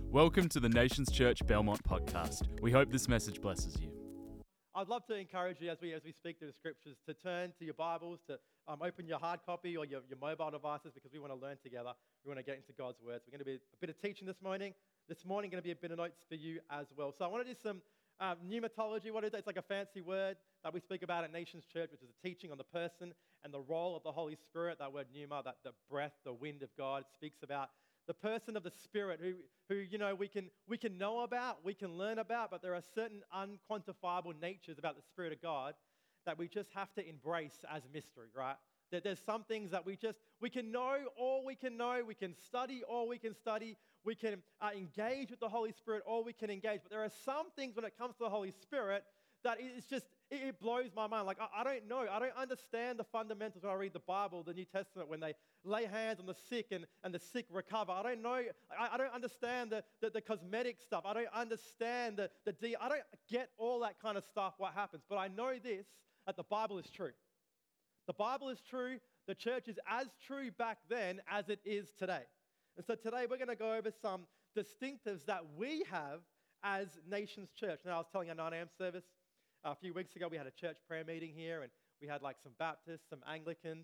Welcome to the Nations Church Belmont podcast. We hope this message blesses you. I'd love to encourage you as we speak through the scriptures to turn to your Bibles, to open your hard copy or your mobile devices because we want to learn together. We want to get into God's words. We're going to be a bit of teaching this morning. This morning going to be a bit of notes for you as well. So I want to do some pneumatology. What is it? It's like a fancy word that we speak about at Nations Church, which is a teaching on the person and the role of the Holy Spirit. That word pneuma, that the breath, the wind of God, speaks about the person of the Spirit who you know we can know about, we can learn about, but there are certain unquantifiable natures about the Spirit of God that we just have to embrace as mystery, right? There's some things that we can know all we can know, we can study all we can study, we can engage with the Holy Spirit all we can engage, but there are some things when it comes to the Holy Spirit that it blows my mind. Like, I don't know. I don't understand the fundamentals when I read the Bible, the New Testament, when they lay hands on the sick and the sick recover. I don't know. I don't understand the cosmetic stuff. I don't understand I don't get all that kind of stuff, what happens. But I know this, that the Bible is true. The Bible is true. The church is as true back then as it is today. And so today we're going to go over some distinctives that we have as Nations Church. Now, I was telling our 9 a.m. service, a few weeks ago, we had a church prayer meeting here, and we had like some Baptists, some Anglicans,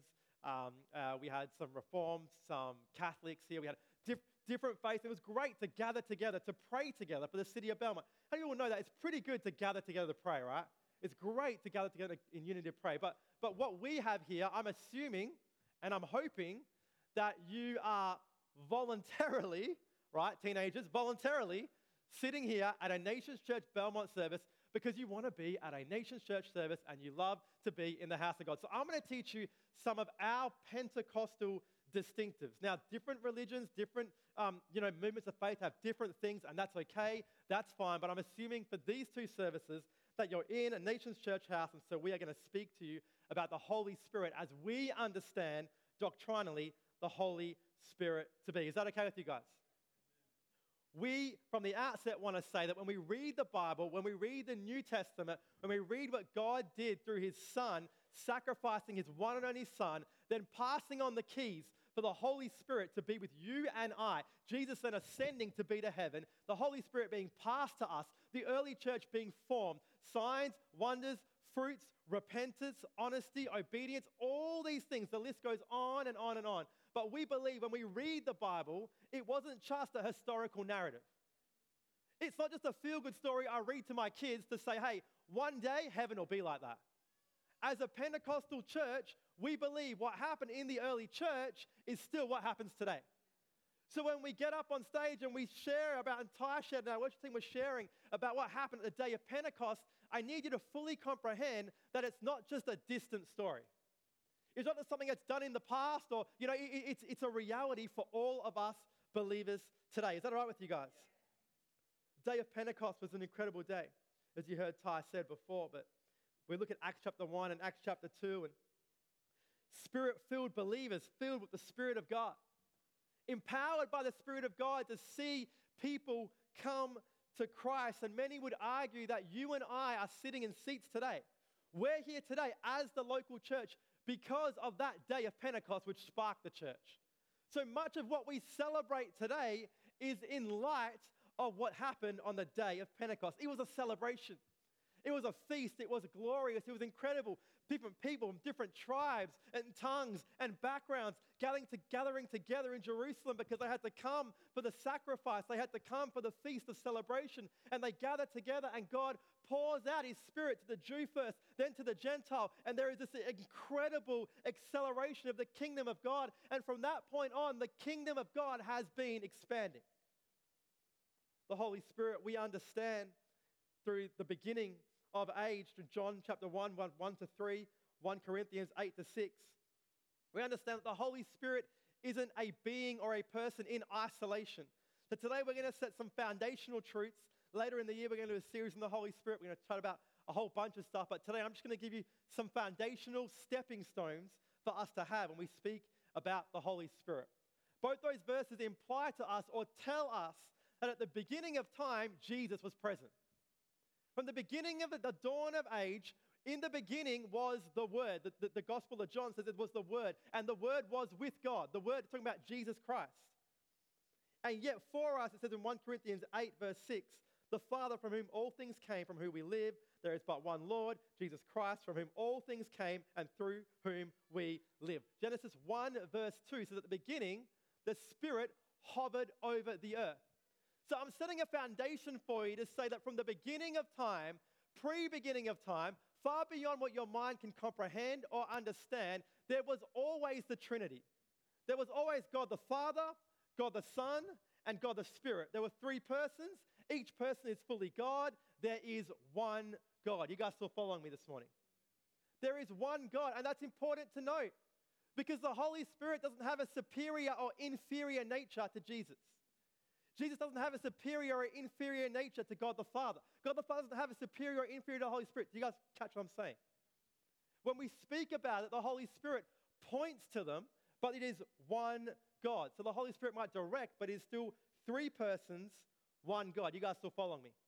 we had some Reformed, some Catholics here. We had different faiths. It was great to gather together, to pray together for the city of Belmont. How do you all know that? It's pretty good to gather together to pray, right? It's great to gather together in unity to pray. But what we have here, I'm assuming, and I'm hoping that you are voluntarily, right, teenagers, voluntarily sitting here at a Nations Church Belmont service because you want to be at a Nations Church service and you love to be in the house of God. So I'm going to teach you some of our Pentecostal distinctives. Now, different religions, different movements of faith have different things, and that's okay. That's fine. But I'm assuming for these two services that you're in a Nations Church house, and so we are going to speak to you about the Holy Spirit as we understand doctrinally the Holy Spirit to be. Is that okay with you guys? We, from the outset, want to say that when we read the Bible, when we read the New Testament, when we read what God did through his Son, sacrificing his one and only Son, then passing on the keys for the Holy Spirit to be with you and I, Jesus then ascending to be to heaven, the Holy Spirit being passed to us, the early church being formed, signs, wonders, fruits, repentance, honesty, obedience, all these things. The list goes on and on and on. But we believe when we read the Bible, it wasn't just a historical narrative. It's not just a feel-good story I read to my kids to say, hey, one day heaven will be like that. As a Pentecostal church, we believe what happened in the early church is still what happens today. So when we get up on stage and we share about, and Ty shared, and our worship team was sharing about what happened at the day of Pentecost, I need you to fully comprehend that it's not just a distant story. It's not just something that's done in the past or, it's a reality for all of us believers today. Is that all right with you guys? The day of Pentecost was an incredible day, as you heard Ty said before, but we look at Acts chapter 1 and Acts chapter 2 and Spirit-filled believers filled with the Spirit of God, empowered by the Spirit of God to see people come to Christ. And many would argue that you and I are sitting in seats today. We're here today as the local church because of that day of Pentecost, which sparked the church. So much of what we celebrate today is in light of what happened on the day of Pentecost. It was a celebration. It was a feast. It was glorious. It was incredible. Different people from different tribes and tongues and backgrounds gathering together in Jerusalem because they had to come for the sacrifice. They had to come for the feast of celebration. And they gathered together and God pours out his Spirit to the Jew first, then to the Gentile. And there is this incredible acceleration of the kingdom of God. And from that point on, the kingdom of God has been expanding. The Holy Spirit, we understand through the beginning of age, through John chapter 1 to 3, 1 Corinthians 8 to 6. We understand that the Holy Spirit isn't a being or a person in isolation. So today we're going to set some foundational truths. Later in the year, we're going to do a series on the Holy Spirit. We're going to chat about a whole bunch of stuff. But today I'm just going to give you some foundational stepping stones for us to have when we speak about the Holy Spirit. Both those verses imply to us or tell us that at the beginning of time, Jesus was present. From the beginning of the dawn of age, in the beginning was the Word. The Gospel of John says it was the Word. And the Word was with God. The Word is talking about Jesus Christ. And yet for us, it says in 1 Corinthians 8, verse 6, the Father from whom all things came, from whom we live, there is but one Lord, Jesus Christ, from whom all things came and through whom we live. Genesis 1, verse 2 says at the beginning, the Spirit hovered over the earth. So I'm setting a foundation for you to say that from the beginning of time, pre-beginning of time, far beyond what your mind can comprehend or understand, there was always the Trinity. There was always God the Father, God the Son, and God the Spirit. There were three persons. Each person is fully God. There is one God. You guys still following me this morning? There is one God, and that's important to note because the Holy Spirit doesn't have a superior or inferior nature to Jesus. Jesus doesn't have a superior or inferior nature to God the Father. God the Father doesn't have a superior or inferior to the Holy Spirit. Do you guys catch what I'm saying? When we speak about it, the Holy Spirit points to them, but it is one God. So the Holy Spirit might direct, but it is still three persons, one God. You guys still following me?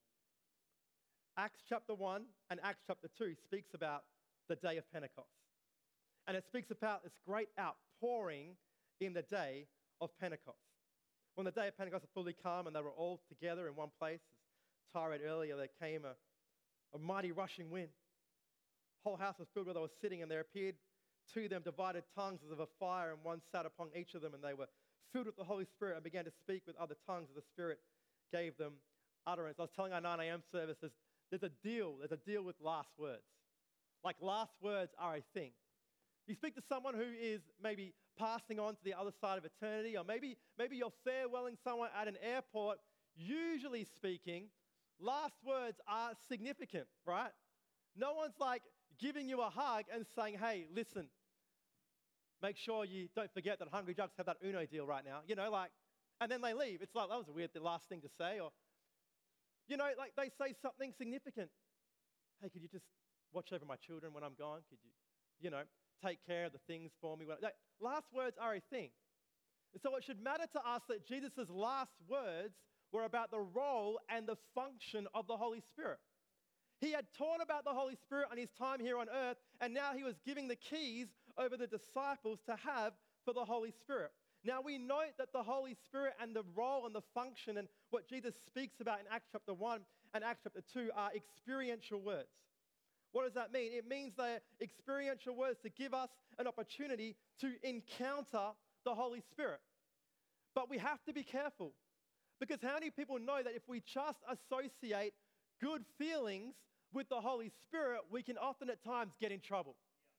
Acts chapter 1 and Acts chapter 2 speaks about the day of Pentecost. And it speaks about this great outpouring in the day of Pentecost. When the day of Pentecost had fully come and they were all together in one place, as Ty read earlier, there came a mighty rushing wind. The whole house was filled where they were sitting, and there appeared to them divided tongues as of a fire, and one sat upon each of them, and they were filled with the Holy Spirit and began to speak with other tongues as the Spirit gave them utterance. I was telling our 9 a.m. service, there's a deal with last words. Like last words are a thing. You speak to someone who is maybe passing on to the other side of eternity, or maybe you're farewelling someone at an airport. Usually speaking, last words are significant, right? No one's like giving you a hug and saying, hey, listen, make sure you don't forget that Hungry Jocks have that Uno deal right now, and then they leave. It's like, that was the last thing to say, or, like they say something significant. Hey, could you just watch over my children when I'm gone? Could you, take care of the things for me? Last words are a thing. And so it should matter to us that Jesus' last words were about the role and the function of the Holy Spirit. He had taught about the Holy Spirit on his time here on earth, and now he was giving the keys over the disciples to have for the Holy Spirit. Now we note that the Holy Spirit and the role and the function and what Jesus speaks about in Acts chapter 1 and Acts chapter 2 are experiential words. What does that mean? It means they're experiential words to give us an opportunity to encounter the Holy Spirit. But we have to be careful, because how many people know that if we just associate good feelings with the Holy Spirit, we can often at times get in trouble.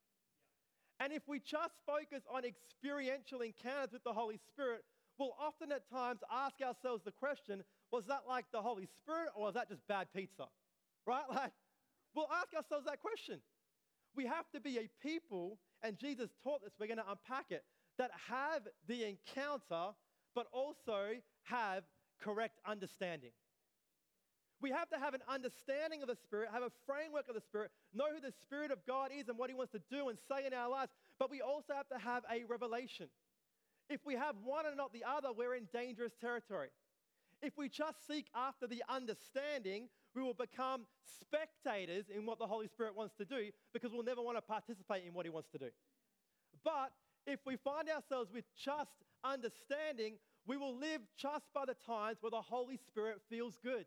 And if we just focus on experiential encounters with the Holy Spirit, we'll often at times ask ourselves the question, was that like the Holy Spirit, or was that just bad pizza? Right? We'll ask ourselves that question. We have to be a people, and Jesus taught this, we're going to unpack it, that have the encounter, but also have correct understanding. We have to have an understanding of the Spirit, have a framework of the Spirit, know who the Spirit of God is and what he wants to do and say in our lives, but we also have to have a revelation. If we have one and not the other, we're in dangerous territory. If we just seek after the understanding, we will become spectators in what the Holy Spirit wants to do, because we'll never want to participate in what he wants to do. But if we find ourselves with just understanding, we will live just by the times where the Holy Spirit feels good.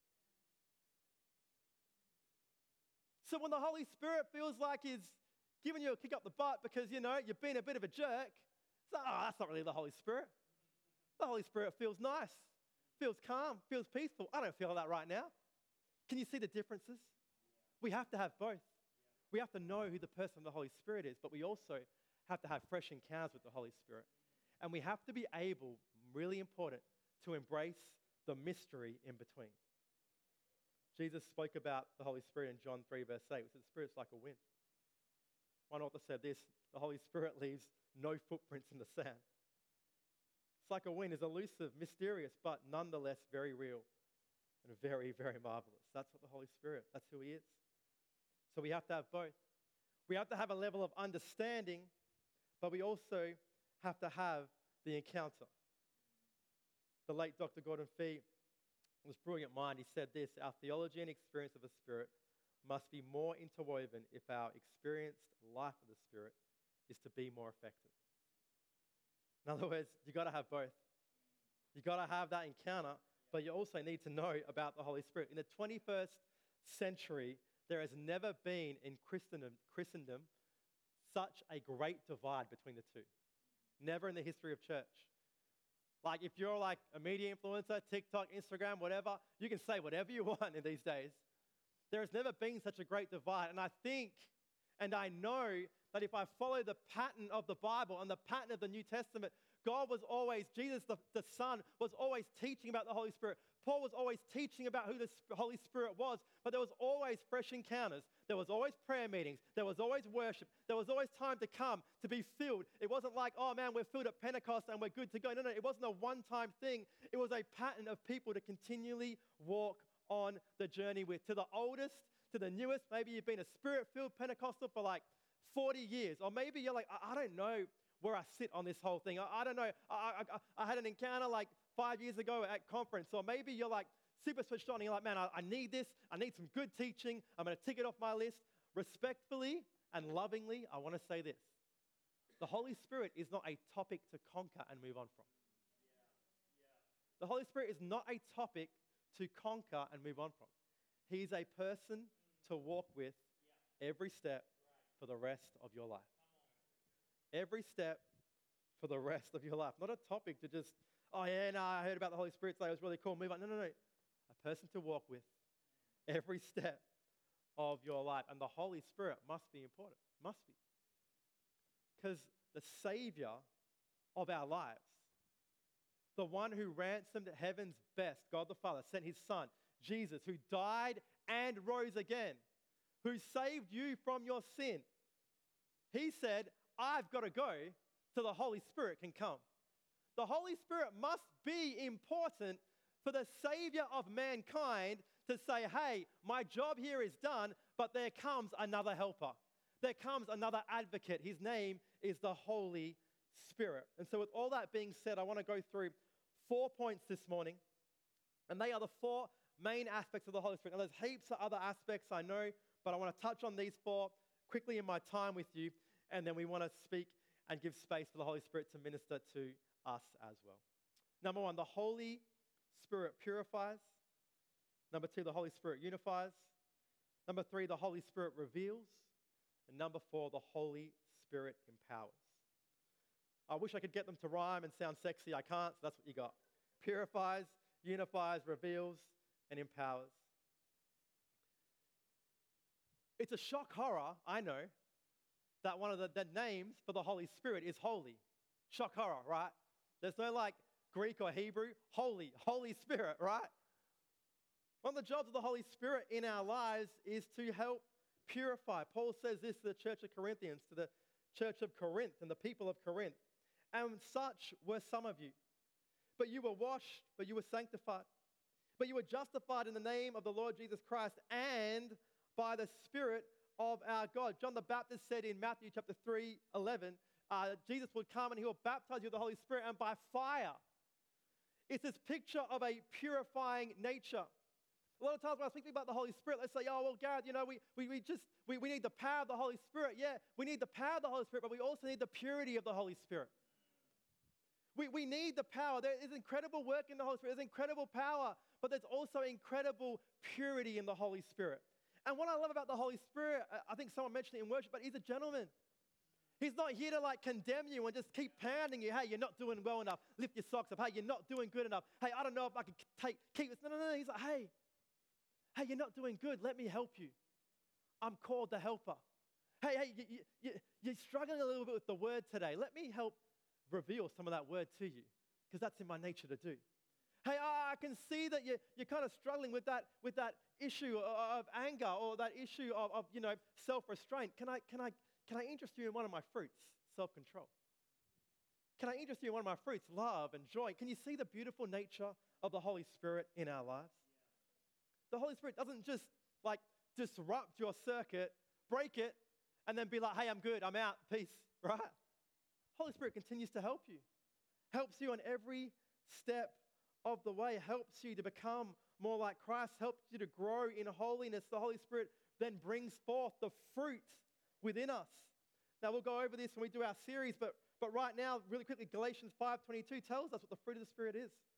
So when the Holy Spirit feels like he's giving you a kick up the butt because, you've been a bit of a jerk, it's like, that's not really the Holy Spirit. The Holy Spirit feels nice, feels calm, feels peaceful. I don't feel that right now. Can you see the differences? We have to have both. We have to know who the person of the Holy Spirit is, but we also have to have fresh encounters with the Holy Spirit. And we have to be able, really important, to embrace the mystery in between. Jesus spoke about the Holy Spirit in John 3, verse 8, which is the Spirit's like a wind. One author said this, the Holy Spirit leaves no footprints in the sand. It's like a wind, is elusive, mysterious, but nonetheless very real and very, very marvelous. That's what the Holy Spirit, that's who he is. So we have to have both. We have to have a level of understanding, but we also have to have the encounter. The late Dr. Gordon Fee was a brilliant mind. He said this, our theology and experience of the Spirit must be more interwoven if our experienced life of the Spirit is to be more effective. In other words, you've got to have both. You got to have that encounter, but you also need to know about the Holy Spirit. In the 21st century, there has never been in Christendom such a great divide between the two. Never in the history of church. Like if you're like a media influencer, TikTok, Instagram, whatever, you can say whatever you want in these days. There has never been such a great divide. And I think, and I know that if I follow the pattern of the Bible and the pattern of the New Testament, God was always, Jesus the Son was always teaching about the Holy Spirit. Paul was always teaching about who the Holy Spirit was, but there was always fresh encounters. There was always prayer meetings. There was always worship. There was always time to come, to be filled. It wasn't like, oh man, we're filled at Pentecost and we're good to go. No, it wasn't a one-time thing. It was a pattern of people to continually walk on the journey with. To the oldest, to the newest, maybe you've been a Spirit-filled Pentecostal for like 40 years. Or maybe you're like, I don't know where I sit on this whole thing. I don't know. I had an encounter like 5 years ago at conference. Or maybe you're like super switched on and you're like, man, I need this. I need some good teaching. I'm going to tick it off my list. Respectfully and lovingly, I want to say this. The Holy Spirit is not a topic to conquer and move on from. The Holy Spirit is not a topic to conquer and move on from. He's a person to walk with every step for the rest of your life. Every step for the rest of your life. Not a topic to just, oh yeah, no, I heard about the Holy Spirit today. It was really cool. Move on. No. A person to walk with every step of your life. And the Holy Spirit must be important. Must be. Because the Savior of our lives, the one who ransomed heaven's best, God the Father, sent his Son, Jesus, who died and rose again, who saved you from your sin. He said, I've got to go so the Holy Spirit can come. The Holy Spirit must be important for the Savior of mankind to say, hey, my job here is done, but there comes another helper. There comes another advocate. His name is the Holy Spirit. And so with all that being said, I want to go through 4 points this morning. And they are the 4 main aspects of the Holy Spirit. Now there's heaps of other aspects, I know, but I want to touch on these 4 quickly in my time with you. And then we want to speak and give space for the Holy Spirit to minister to us as well. Number 1, the Holy Spirit purifies. Number 2, the Holy Spirit unifies. Number 3, the Holy Spirit reveals. And number 4, the Holy Spirit empowers. I wish I could get them to rhyme and sound sexy. I can't, so that's what you got. Purifies, unifies, reveals, and empowers. It's a shock horror, I know, that one of the names for the Holy Spirit is holy. Shock horror, right? There's no like Greek or Hebrew. Holy Spirit, right? One of the jobs of the Holy Spirit in our lives is to help purify. Paul says this to the church of Corinthians, to the church of Corinth and the people of Corinth. And such were some of you. But you were washed, but you were sanctified. But you were justified in the name of the Lord Jesus Christ and by the Spirit of our God. John the Baptist said in Matthew chapter 3:11, Jesus would come and he will baptize you with the Holy Spirit and by fire. It's this picture of a purifying nature. A lot of times when I speak about the Holy Spirit, they say, oh, well, Gareth, you know, we need the power of the Holy Spirit. Yeah, we need the power of the Holy Spirit, but we also need the purity of the Holy Spirit. We need the power. There is incredible work in the Holy Spirit. There's incredible power, but there's also incredible purity in the Holy Spirit. And what I love about the Holy Spirit, I think someone mentioned it in worship, but he's a gentleman. He's not here to like condemn you and just keep pounding you. Hey, you're not doing well enough. Lift your socks up. Hey, you're not doing good enough. Hey, I don't know if I can keep this. No. He's like, hey, you're not doing good. Let me help you. I'm called the helper. Hey, you're struggling a little bit with the word today. Let me help reveal some of that word to you because that's in my nature to do. Hey, I can see that you're kind of struggling with that issue of anger or that issue of self-restraint. Can I interest you in one of my fruits? Self-control. Can I interest you in one of my fruits? Love and joy. Can you see the beautiful nature of the Holy Spirit in our lives? The Holy Spirit doesn't just like disrupt your circuit, break it, and then be like, hey, I'm good, I'm out, peace, right? Holy Spirit continues to help you. Helps you on every step of the way, helps you to become more like Christ, helps you to grow in holiness. The Holy Spirit then brings forth the fruit within us. Now, we'll go over this when we do our series, but right now, really quickly, Galatians 5:22 tells us what the fruit of the Spirit is.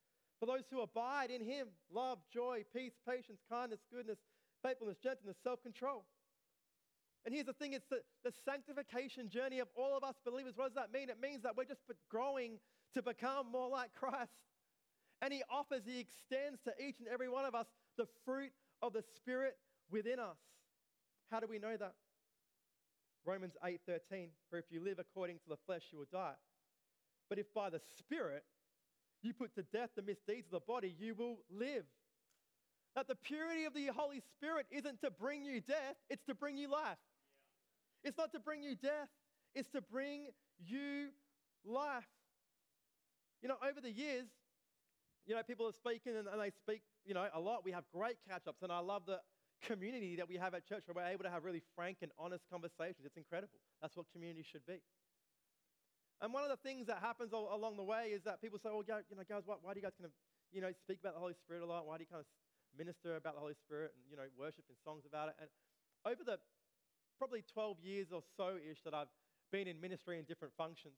For those who abide in him, love, joy, peace, patience, kindness, goodness, faithfulness, gentleness, self-control. And here's the thing, it's the sanctification journey of all of us believers. What does that mean? It means that we're just growing to become more like Christ. And he extends to each and every one of us the fruit of the Spirit within us. How do we know that? Romans 8:13, for if you live according to the flesh, you will die. But if by the Spirit you put to death the misdeeds of the body, you will live. That the purity of the Holy Spirit isn't to bring you death, it's to bring you life. Yeah. It's not to bring you death, it's to bring you life. You know, over the years, you know, people are speaking and they speak, you know, a lot. We have great catch-ups, and I love the community that we have at church where we're able to have really frank and honest conversations. It's incredible. That's what community should be. And one of the things that happens along the way is that people say, well, you know, guys, why do you guys kind of, you know, speak about the Holy Spirit a lot? Why do you kind of minister about the Holy Spirit and, you know, worship in songs about it? And over the probably 12 years or so-ish that I've been in ministry in different functions,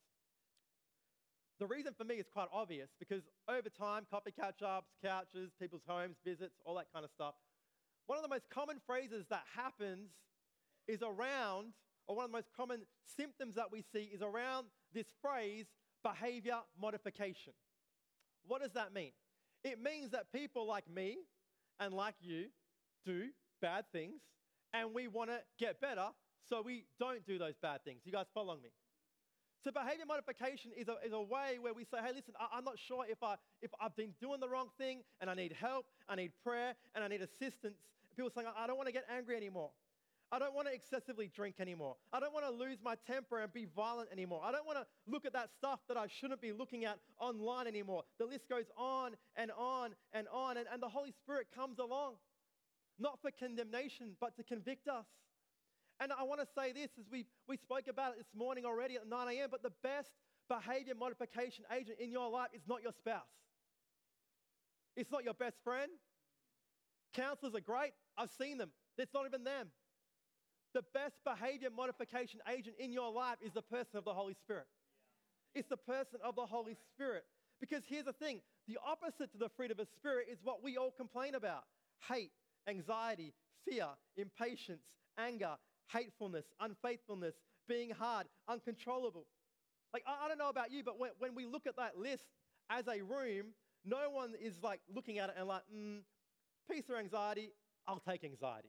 the reason for me is quite obvious, because over time, coffee catch-ups, couches, people's homes, visits, all that kind of stuff, one of the most common phrases that happens is around, or one of the most common symptoms that we see is around this phrase, behavior modification. What does that mean? It means that people like me and like you do bad things, and we want to get better, so we don't do those bad things. You guys following me? So behavior modification is a way where we say, hey, listen, I'm not sure if I've been doing the wrong thing, and I need help, I need prayer, and I need assistance. People saying, I don't want to get angry anymore. I don't want to excessively drink anymore. I don't want to lose my temper and be violent anymore. I don't want to look at that stuff that I shouldn't be looking at online anymore. The list goes on and on and on, and the Holy Spirit comes along, not for condemnation, but to convict us. And I want to say this, as we spoke about it this morning already at 9 a.m., but the best behavior modification agent in your life is not your spouse. It's not your best friend. Counselors are great. I've seen them. It's not even them. The best behavior modification agent in your life is the person of the Holy Spirit. Yeah. It's the person of the Holy Spirit. Because here's the thing, the opposite to the fruit of the Spirit is what we all complain about. Hate, anxiety, fear, impatience, anger, hatefulness, unfaithfulness, being hard, uncontrollable. Like, I don't know about you, but when we look at that list as a room, no one is like looking at it and like, peace or anxiety, I'll take anxiety.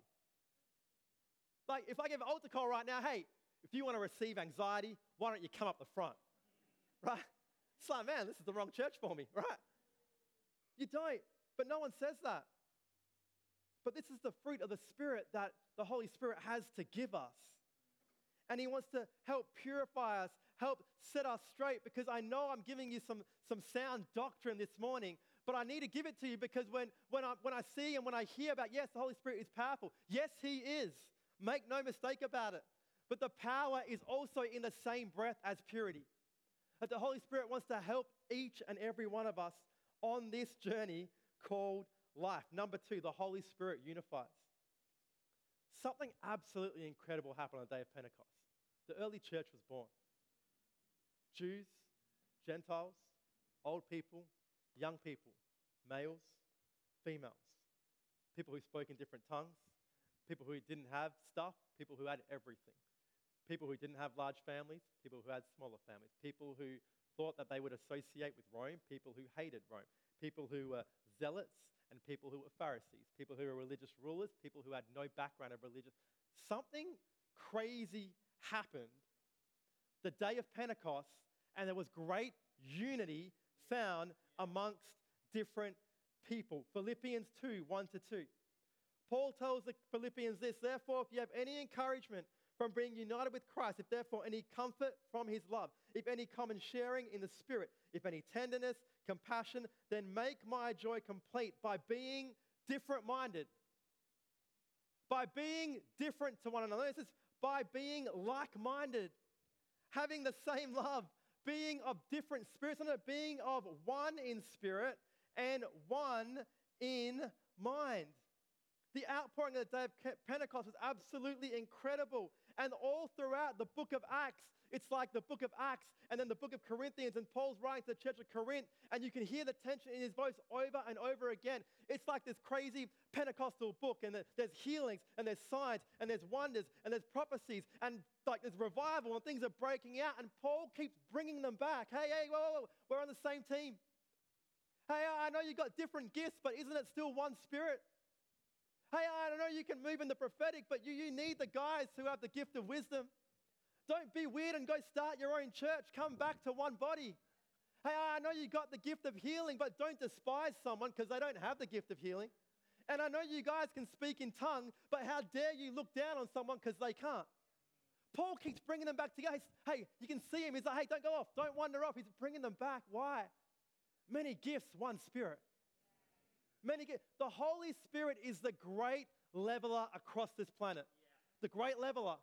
Like, if I give an altar call right now, hey, if you want to receive anxiety, why don't you come up the front? Right? It's like, man, this is the wrong church for me, right? You don't, but no one says that. But this is the fruit of the Spirit that the Holy Spirit has to give us. And he wants to help purify us, help set us straight, because I know I'm giving you some sound doctrine this morning, but I need to give it to you because when I see and when I hear about, yes, the Holy Spirit is powerful. Yes, he is. Make no mistake about it. But the power is also in the same breath as purity. That the Holy Spirit wants to help each and every one of us on this journey called life. Number 2, the Holy Spirit unifies. Something absolutely incredible happened on the day of Pentecost. The early church was born. Jews, Gentiles, old people, young people, males, females, people who spoke in different tongues, people who didn't have stuff, people who had everything, people who didn't have large families, people who had smaller families, people who thought that they would associate with Rome, people who hated Rome, people who were zealots, and people who were Pharisees, people who were religious rulers, people who had no background of religion. Something crazy happened the day of Pentecost, and there was great unity found amongst different people. Philippians 2, 1-2. Paul tells the Philippians this, therefore, if you have any encouragement from being united with Christ, if therefore any comfort from his love, if any common sharing in the Spirit, if any tenderness, compassion, then make my joy complete by being different-minded. By being different to one another. It says, by being like-minded, having the same love, being of different spirits, and being of one in spirit and one in mind. The outpouring of the day of Pentecost was absolutely incredible. And all throughout the book of Acts, it's like the book of Acts and then the book of Corinthians, and Paul's writing to the church of Corinth, and you can hear the tension in his voice over and over again. It's like this crazy Pentecostal book, and there's healings, and there's signs, and there's wonders, and there's prophecies, and like there's revival, and things are breaking out, and Paul keeps bringing them back. Hey, whoa, we're on the same team. Hey, I know you've got different gifts, but isn't it still one Spirit? Hey, I know you can move in the prophetic, but you need the guys who have the gift of wisdom. Don't be weird and go start your own church. Come back to one body. Hey, I know you got the gift of healing, but don't despise someone because they don't have the gift of healing. And I know you guys can speak in tongues, but how dare you look down on someone because they can't? Paul keeps bringing them back together. Hey, you can see him. He's like, hey, don't go off. Don't wander off. He's bringing them back. Why? Many gifts, one Spirit. The Holy Spirit is the great leveler across this planet. The great leveler.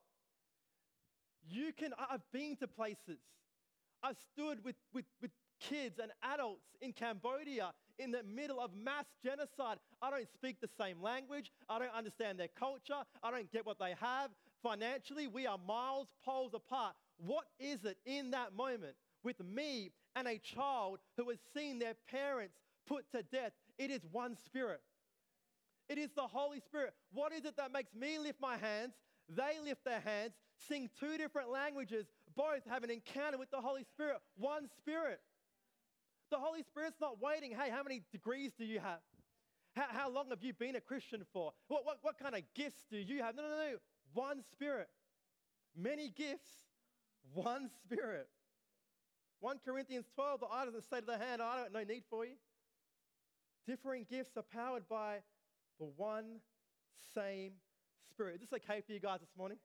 I've been to places. I've stood with kids and adults in Cambodia in the middle of mass genocide. I don't speak the same language. I don't understand their culture. I don't get what they have. Financially, we are miles, poles apart. What is it in that moment with me and a child who has seen their parents put to death? It is one Spirit. It is the Holy Spirit. What is it that makes me lift my hands? They lift their hands, sing two different languages, both have an encounter with the Holy Spirit. One Spirit. The Holy Spirit's not waiting. Hey, how many degrees do you have? How long have you been a Christian for? What kind of gifts do you have? No. One Spirit. Many gifts, one Spirit. 1 Corinthians 12, the eye doesn't say to the hand, I don't no need for you. Differing gifts are powered by the one same Spirit. Is this okay for you guys this morning?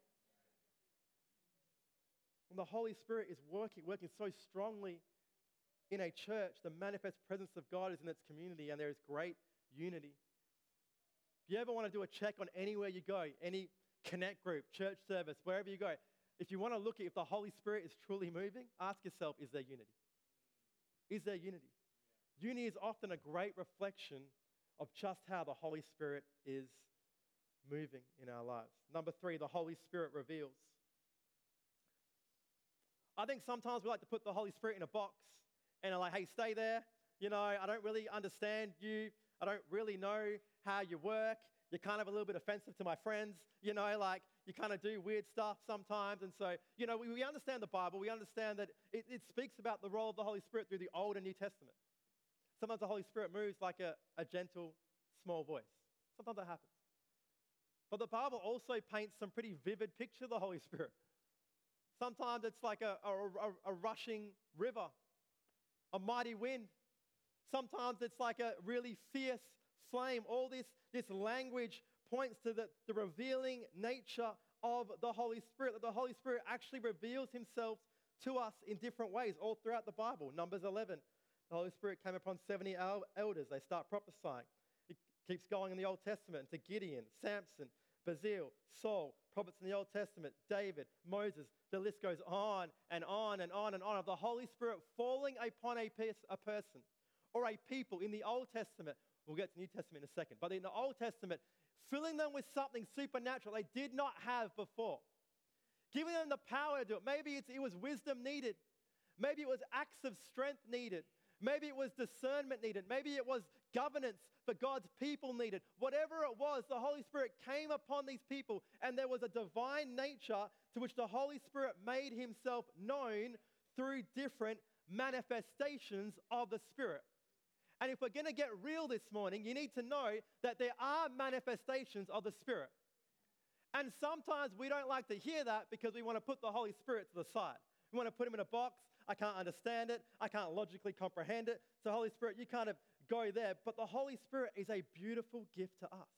When the Holy Spirit is working so strongly in a church, the manifest presence of God is in its community, and there is great unity. If you ever want to do a check on anywhere you go, any connect group, church service, wherever you go, if you want to look at if the Holy Spirit is truly moving, ask yourself, is there unity? Is there unity? Unity is often a great reflection of just how the Holy Spirit is moving in our lives. Number 3, the Holy Spirit reveals. I think sometimes we like to put the Holy Spirit in a box and are like, hey, stay there. You know, I don't really understand you. I don't really know how you work. You're kind of a little bit offensive to my friends. You know, like you kind of do weird stuff sometimes. And so, you know, we understand the Bible. We understand that it speaks about the role of the Holy Spirit through the Old and New Testament. Sometimes the Holy Spirit moves like a gentle, small voice. Sometimes that happens. But the Bible also paints some pretty vivid picture of the Holy Spirit. Sometimes it's like a rushing river, a mighty wind. Sometimes it's like a really fierce flame. All this language points to the revealing nature of the Holy Spirit, that the Holy Spirit actually reveals himself to us in different ways all throughout the Bible. Numbers 11, the Holy Spirit came upon 70 elders. They start prophesying. It keeps going in the Old Testament to Gideon, Samson, Basil, Saul, prophets in the Old Testament, David, Moses. The list goes on and on and on and on of the Holy Spirit falling upon a person or a people in the Old Testament. We'll get to New Testament in a second. But in the Old Testament, filling them with something supernatural they did not have before. Giving them the power to do it. Maybe it was wisdom needed. Maybe it was acts of strength needed. Maybe it was discernment needed. Maybe it was governance for God's people needed. Whatever it was, the Holy Spirit came upon these people, and there was a divine nature to which the Holy Spirit made himself known through different manifestations of the Spirit. And if we're going to get real this morning, you need to know that there are manifestations of the Spirit. And sometimes we don't like to hear that because we want to put the Holy Spirit to the side. We want to put him in a box. I can't understand it. I can't logically comprehend it. So Holy Spirit, you kind of go there. But the Holy Spirit is a beautiful gift to us.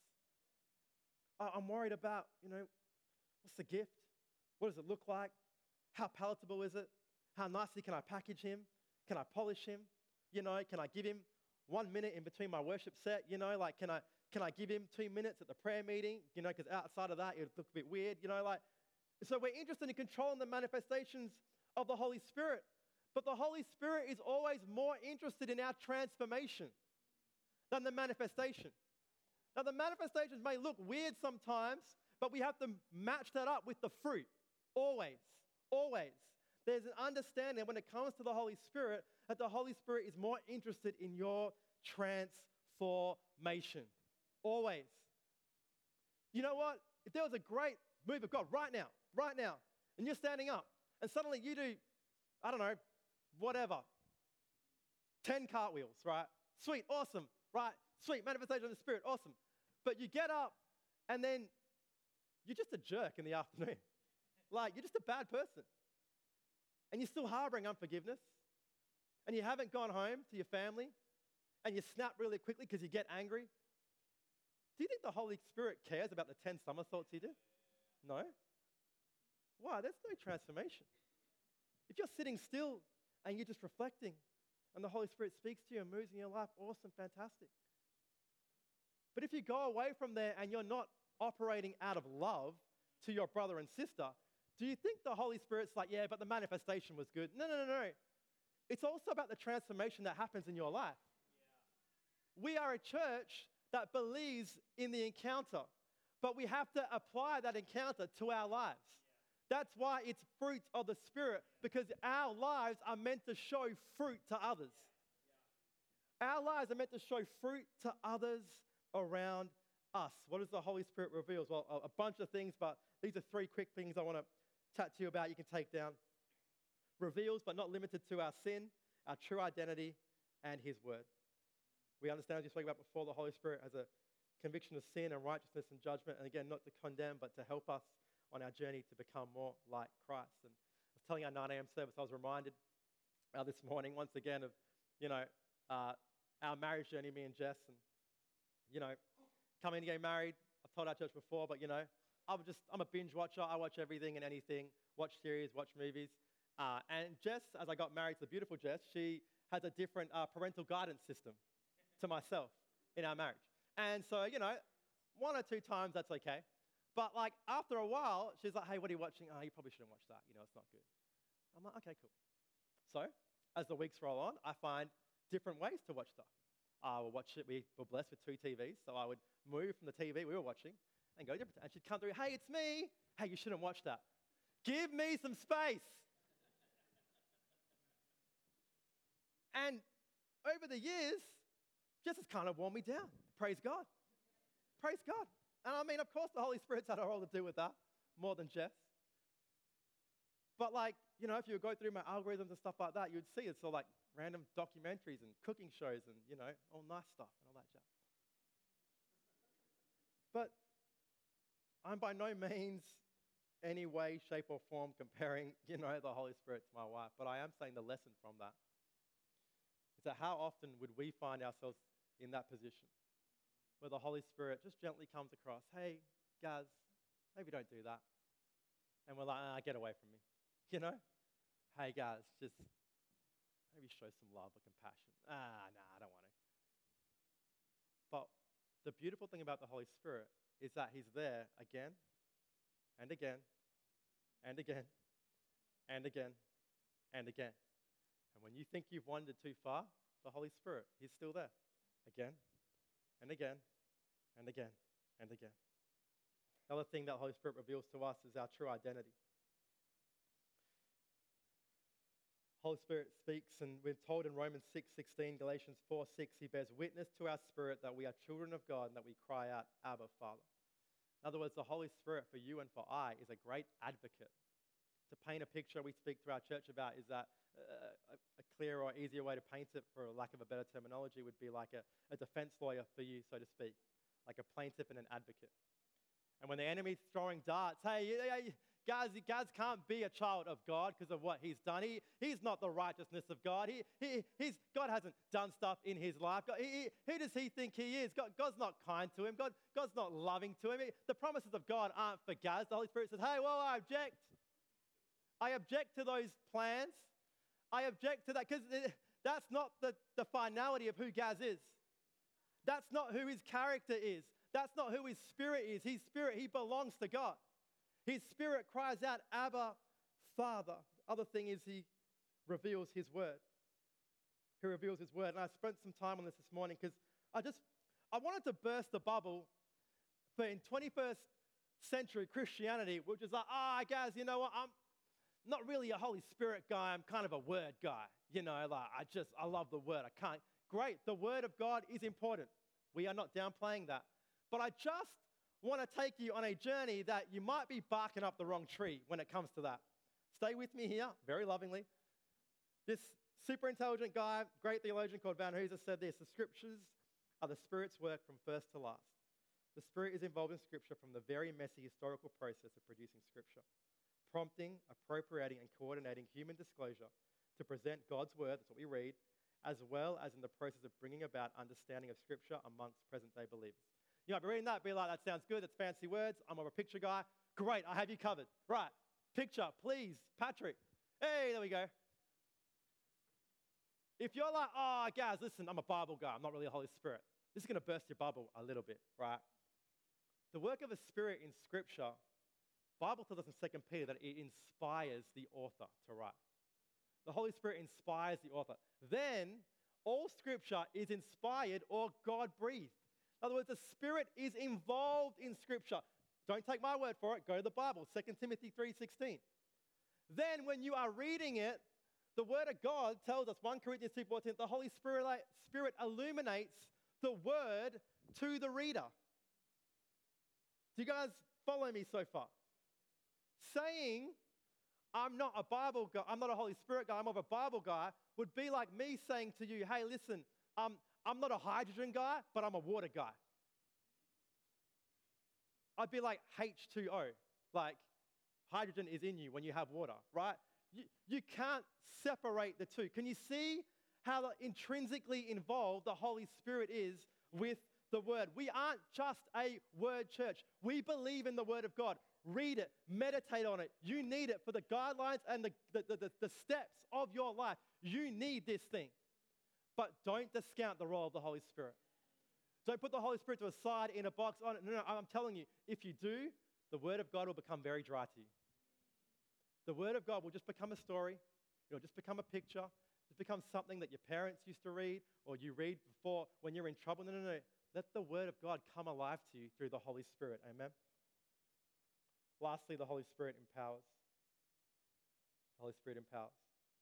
I'm worried about, what's the gift? What does it look like? How palatable is it? How nicely can I package him? Can I polish him? Can I give him 1 minute in between my worship set? Can I give him 2 minutes at the prayer meeting? Because outside of that, it would look a bit weird. So we're interested in controlling the manifestations of the Holy Spirit. But the Holy Spirit is always more interested in our transformation than the manifestation. Now, the manifestations may look weird sometimes, but we have to match that up with the fruit. Always, always. There's an understanding when it comes to the Holy Spirit that the Holy Spirit is more interested in your transformation. Always. You know what? If there was a great move of God right now, and you're standing up, and suddenly you do, I don't know, whatever, 10 cartwheels, right? Sweet, awesome, right? Sweet, manifestation of the Spirit, awesome. But you get up, and then you're just a jerk in the afternoon. Like, you're just a bad person. And you're still harboring unforgiveness, and you haven't gone home to your family, and you snap really quickly because you get angry. Do you think the Holy Spirit cares about the 10 somersaults you do? No. Why? There's no transformation. If you're sitting still and you're just reflecting, and the Holy Spirit speaks to you and moves in your life, awesome, fantastic. But if you go away from there and you're not operating out of love to your brother and sister, do you think the Holy Spirit's like, yeah, but the manifestation was good? No. It's also about the transformation that happens in your life. Yeah. We are a church that believes in the encounter, but we have to apply that encounter to our lives. Yeah. That's why it's fruit of the Spirit, because our lives are meant to show fruit to others. Yeah. Our lives are meant to show fruit to others around us. What does the Holy Spirit reveal? Well, a bunch of things, but these are 3 quick things I want to chat to you about. You can take down. Reveals, but not limited to, our sin, our true identity, and His word. We understand, as we spoke about before, the Holy Spirit has a conviction of sin and righteousness and judgment, and again, not to condemn, but to help us on our journey to become more like Christ. And I was telling our 9 a.m. service, I was reminded this morning, once again, of, our marriage journey, me and Jess, and, coming to get married. I've told our church before, but, I'm a binge watcher. I watch everything and anything, watch series, watch movies. And Jess, as I got married to the beautiful Jess, she has a different parental guidance system to myself in our marriage. And so, 1 or 2 times, that's okay. But like after a while, she's like, hey, what are you watching? Oh, you probably shouldn't watch that. It's not good. I'm like, okay, cool. So as the weeks roll on, I find different ways to watch stuff. I will watch it. We were blessed with 2 TVs. So I would move from the TV we were watching and go different. And she'd come through, hey, it's me. Hey, you shouldn't watch that. Give me some space. And over the years, Jess has kind of worn me down. Praise God. Praise God. And I mean, of course, the Holy Spirit's had a role to do with that, more than Jess. But like, if you would go through my algorithms and stuff like that, you'd see it's all like random documentaries and cooking shows and, all nice stuff and all that jazz. But I'm by no means any way, shape, or form comparing, the Holy Spirit to my wife. But I am saying the lesson from that is that how often would we find ourselves in that position where the Holy Spirit just gently comes across, hey, Gaz, maybe don't do that. And we're like, get away from me. Hey, Gaz, just maybe show some love or compassion. I don't want to. But the beautiful thing about the Holy Spirit is that He's there again and again and again and again and again. And when you think you've wandered too far, the Holy Spirit, He's still there again and again and again and again. Another thing that the Holy Spirit reveals to us is our true identity. Holy Spirit speaks, and we're told in Romans 6:16, Galatians 4:6, He bears witness to our spirit that we are children of God and that we cry out, Abba, Father. In other words, the Holy Spirit for you and for I is a great advocate. To paint a picture we speak to our church about is that a clearer or easier way to paint it, for lack of a better terminology, would be like a defense lawyer for you, so to speak, like a plaintiff and an advocate. And when the enemy's throwing darts, hey, Gaz can't be a child of God because of what he's done. He's not the righteousness of God. God hasn't done stuff in his life. Who does he think he is? God's not kind to him. God's not loving to him. The promises of God aren't for Gaz. The Holy Spirit says, hey, well, I object. I object to those plans. I object to that because that's not the finality of who Gaz is. That's not who his character is. That's not who his spirit is. His spirit, he belongs to God. His spirit cries out, Abba, Father. The other thing is he reveals his word. He reveals his word. And I spent some time on this morning because I wanted to burst the bubble for in 21st century Christianity, which is like, guys, you know what? I'm not really a Holy Spirit guy. I'm kind of a word guy. You know, like I love the word. I can't. Great. The word of God is important. We are not downplaying that. But I just want to take you on a journey that you might be barking up the wrong tree when it comes to that. Stay with me here, very lovingly. This super intelligent guy, great theologian called Van Hooser said this: the scriptures are the Spirit's work from first to last. The Spirit is involved in Scripture from the very messy historical process of producing Scripture, prompting, appropriating, and coordinating human disclosure to present God's word, that's what we read, as well as in the process of bringing about understanding of Scripture amongst present-day believers. You might be reading that, be like, that sounds good, that's fancy words, I'm more of a picture guy. Great, I have you covered. Right, picture, please, Patrick. Hey, there we go. If you're like, guys, listen, I'm a Bible guy, I'm not really a Holy Spirit, this is going to burst your bubble a little bit, right? The work of the Spirit in Scripture, Bible tells us in 2 Peter that it inspires the author to write. The Holy Spirit inspires the author. Then, all Scripture is inspired or God-breathed. In other words, the Spirit is involved in Scripture. Don't take my word for it. Go to the Bible, 2 Timothy 3:16. Then, when you are reading it, the Word of God tells us, 1 Corinthians 2:14, the Holy Spirit illuminates the Word to the reader. Do you guys follow me so far? Saying, I'm not a Bible guy, I'm not a Holy Spirit guy, I'm more of a Bible guy, would be like me saying to you, hey, listen, I'm not a hydrogen guy, but I'm a water guy. I'd be like H2O, like hydrogen is in you when you have water, right? You can't separate the two. Can you see how intrinsically involved the Holy Spirit is with the Word? We aren't just a word church. We believe in the Word of God. Read it, meditate on it. You need it for the guidelines and the steps of your life. You need this thing. But don't discount the role of the Holy Spirit. Don't put the Holy Spirit to a side in a box. No, I'm telling you, if you do, the Word of God will become very dry to you. The Word of God will just become a story. It'll just become a picture. Just become something that your parents used to read or you read before when you're in trouble. No. Let the Word of God come alive to you through the Holy Spirit. Amen? Lastly, the Holy Spirit empowers. The Holy Spirit empowers.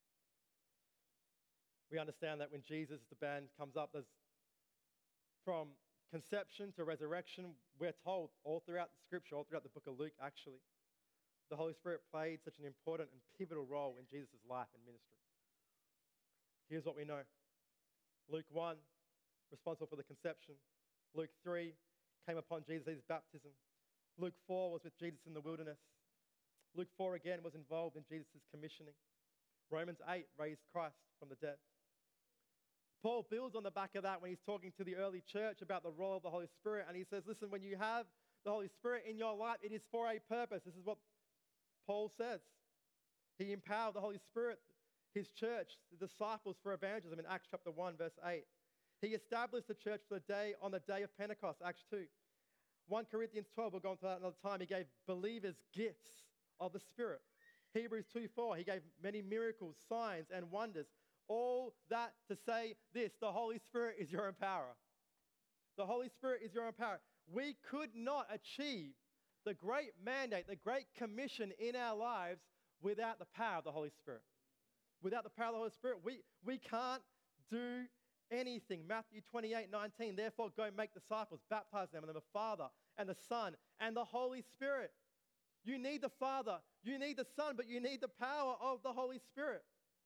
We understand that when Jesus, the band, comes up, there's from conception to resurrection, we're told all throughout the Scripture, all throughout the book of Luke, actually, the Holy Spirit played such an important and pivotal role in Jesus' life and ministry. Here's what we know. Luke 1, responsible for the conception. Luke 3, came upon Jesus' baptism. Luke 4 was with Jesus in the wilderness. Luke 4 again was involved in Jesus' commissioning. Romans 8 raised Christ from the dead. Paul builds on the back of that when he's talking to the early church about the role of the Holy Spirit, and he says, listen, when you have the Holy Spirit in your life, it is for a purpose. This is what Paul says. He empowered the Holy Spirit, his church, the disciples for evangelism in Acts chapter 1, verse 8. He established the church for the day on the day of Pentecost, Acts 2. 1 Corinthians 12, we'll go into that another time. He gave believers gifts of the Spirit. Hebrews 2:4, he gave many miracles, signs, and wonders. All that to say this, the Holy Spirit is your empowerer. The Holy Spirit is your empowerer. We could not achieve the great mandate, the great commission in our lives without the power of the Holy Spirit. Without the power of the Holy Spirit, we can't do anything. Matthew 28:19, therefore go make disciples, baptize them in the name of the Father and the Son and the Holy Spirit. You need the Father, you need the Son, but you need the power of the Holy Spirit.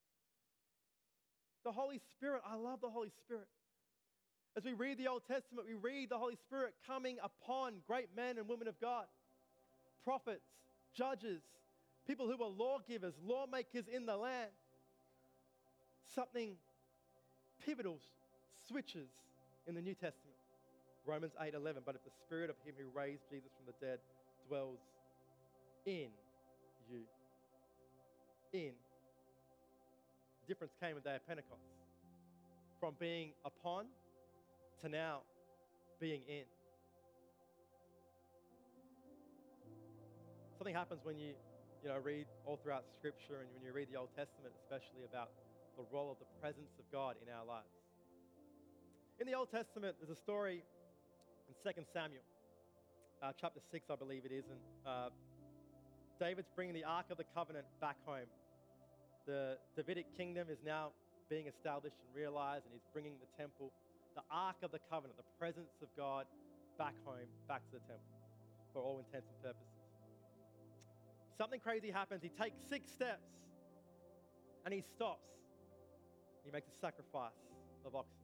The Holy Spirit, I love the Holy Spirit. As we read the Old Testament, we read the Holy Spirit coming upon great men and women of God, prophets, judges, people who were lawgivers, lawmakers in the land. Something pivotal switches in the New Testament. Romans 8:11, but if the Spirit of him who raised Jesus from the dead dwells in you. In. The difference came on the day of Pentecost. From being upon to now being in. Something happens when you read all throughout Scripture and when you read the Old Testament, especially about the role of the presence of God in our lives. In the Old Testament, there's a story In 2 Samuel, chapter 6, I believe it is, and David's bringing the Ark of the Covenant back home. The Davidic kingdom is now being established and realized, and he's bringing the temple, the Ark of the Covenant, the presence of God, back home, back to the temple, for all intents and purposes. Something crazy happens. He takes 6 steps, and he stops. He makes a sacrifice of oxen.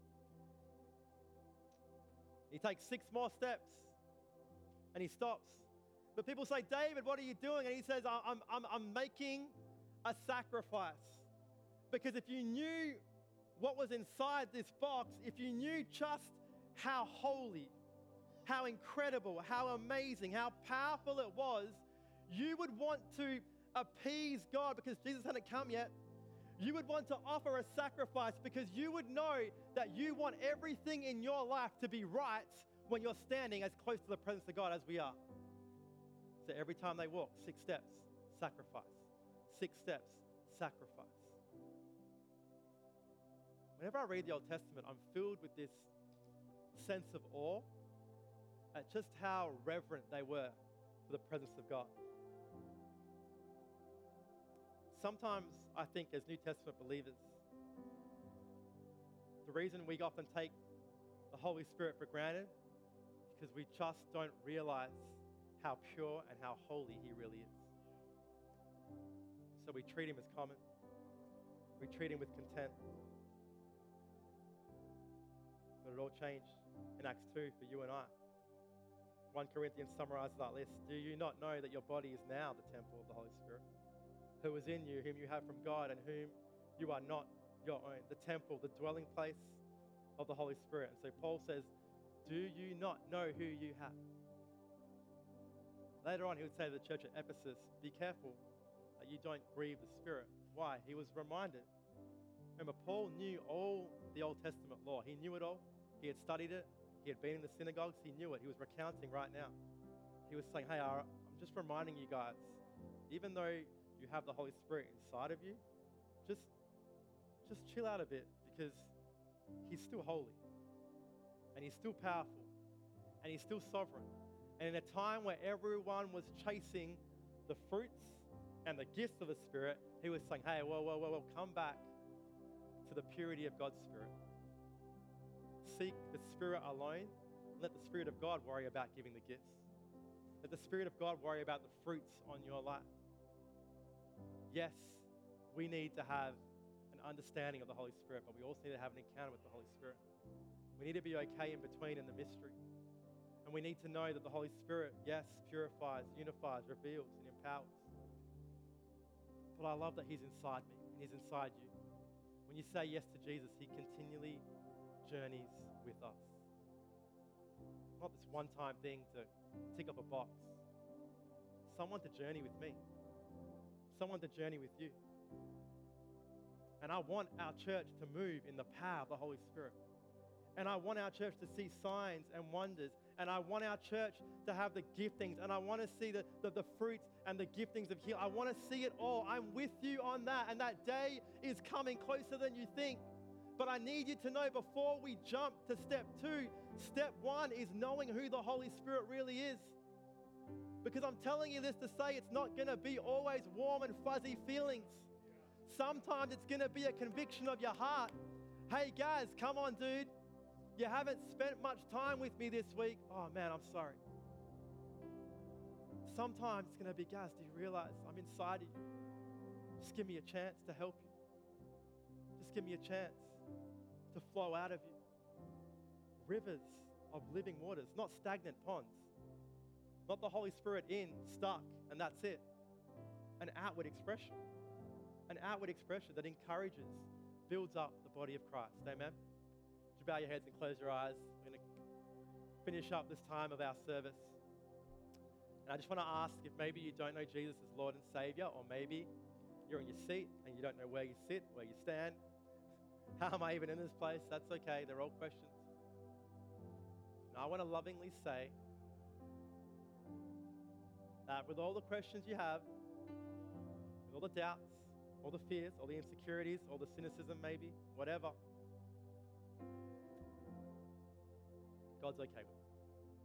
He takes 6 more steps, and he stops. But people say, David, what are you doing? And he says, I'm making a sacrifice. Because if you knew what was inside this box, if you knew just how holy, how incredible, how amazing, how powerful it was, you would want to appease God because Jesus hadn't come yet. You would want to offer a sacrifice because you would know that you want everything in your life to be right when you're standing as close to the presence of God as we are. So every time they walk, 6 steps, sacrifice. 6 steps, sacrifice. Whenever I read the Old Testament, I'm filled with this sense of awe at just how reverent they were for the presence of God. Sometimes I think as New Testament believers, the reason we often take the Holy Spirit for granted is because we just don't realize how pure and how holy He really is. So we treat Him as common. We treat Him with contempt. But it all changed in Acts 2 for you and I. 1 Corinthians summarizes that list. Do you not know that your body is now the temple of the Holy Spirit, who is in you, whom you have from God, and whom you are not your own? The temple, the dwelling place of the Holy Spirit. And so Paul says, do you not know who you have? Later on, he would say to the church at Ephesus, be careful that you don't grieve the Spirit. Why? He was reminded. Remember, Paul knew all the Old Testament law. He knew it all. He had studied it. He had been in the synagogues. He knew it. He was recounting right now. He was saying, hey, I'm just reminding you guys, even though you have the Holy Spirit inside of you, just chill out a bit because He's still holy and He's still powerful and He's still sovereign. And in a time where everyone was chasing the fruits and the gifts of the Spirit, He was saying, hey, whoa, come back to the purity of God's Spirit. Seek the Spirit alone. Let the Spirit of God worry about giving the gifts. Let the Spirit of God worry about the fruits on your life. Yes, we need to have an understanding of the Holy Spirit, but we also need to have an encounter with the Holy Spirit. We need to be okay in between in the mystery. And we need to know that the Holy Spirit, yes, purifies, unifies, reveals, and empowers. But I love that He's inside me and He's inside you. When you say yes to Jesus, He continually journeys with us. Not this one-time thing to tick off a box. Someone to journey with me. Someone to journey with you. And I want our church to move in the power of the Holy Spirit. And I want our church to see signs and wonders. And I want our church to have the giftings. And I want to see the fruits and the giftings of healing. I want to see it all. I'm with you on that. And that day is coming closer than you think. But I need you to know before we jump to step 2, step 1 is knowing who the Holy Spirit really is. Because I'm telling you this to say it's not going to be always warm and fuzzy feelings. Sometimes it's going to be a conviction of your heart. Hey, guys, come on, dude. You haven't spent much time with me this week. Oh, man, I'm sorry. Sometimes it's going to be, guys, do you realize I'm inside of you? Just give me a chance to help you. Just give me a chance to flow out of you. Rivers of living waters, not stagnant ponds. Not the Holy Spirit in, stuck, and that's it. An outward expression. An outward expression that encourages, builds up the body of Christ. Amen? Would you bow your heads and close your eyes? We're going to finish up this time of our service. And I just want to ask if maybe you don't know Jesus as Lord and Savior, or maybe you're in your seat and you don't know where you sit, where you stand. How am I even in this place? That's okay. They're all questions. And I want to lovingly say that with all the questions you have, with all the doubts, all the fears, all the insecurities, all the cynicism maybe, whatever, God's okay with it.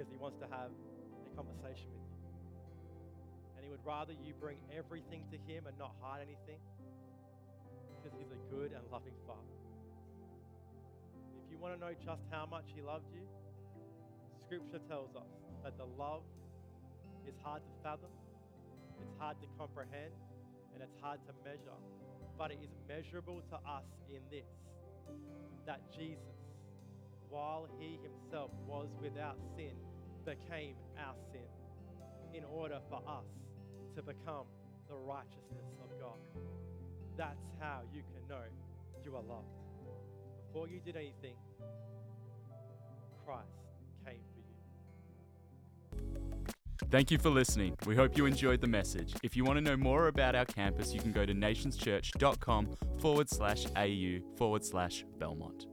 because he wants to have a conversation with you. And he would rather you bring everything to him and not hide anything, because he's a good and loving Father. If you want to know just how much he loved you, Scripture tells us that the love is hard to fathom, it's hard to comprehend, and it's hard to measure. But it is measurable to us in this, that Jesus, while he himself was without sin, became our sin in order for us to become the righteousness of God. That's how you can know you are loved. Before you did anything, Christ came for you. Thank you for listening. We hope you enjoyed the message. If you want to know more about our campus, you can go to nationschurch.com/au/Belmont.